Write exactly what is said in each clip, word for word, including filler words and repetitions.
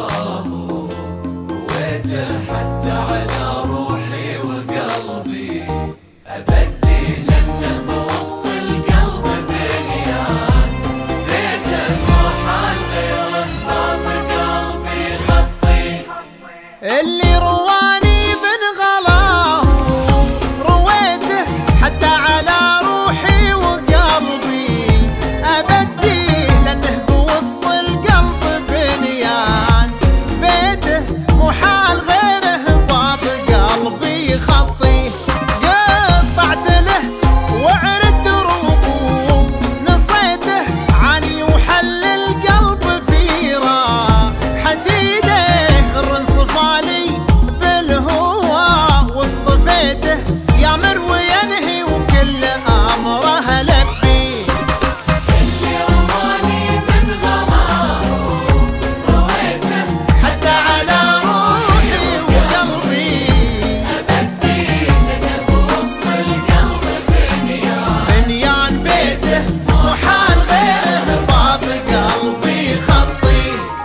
اللي رواني من غلاه رويته حتى على روحي وقلبي، أبديه لأنه بوسط القلب بنيان بيته محال غيره باب قلبي خطي. قطعت له وعرت دروبه نصيته عني وحل القلب فيرا حديده صفالي بالهوى واصطفيته يامر وينهي وكل امره لبي. اللي رماني من غماه رويته حتى على روحي وقلبي، أبديه لأنه بوسط القلب بنيان بنيان بيته محال غيره باب قلبي خطي.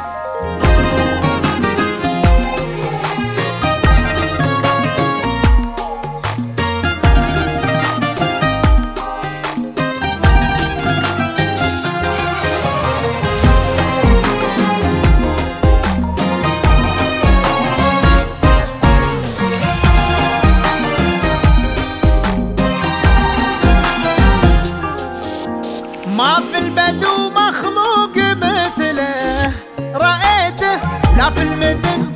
ما في البدو مخلوق مثله رأيته لا في المدن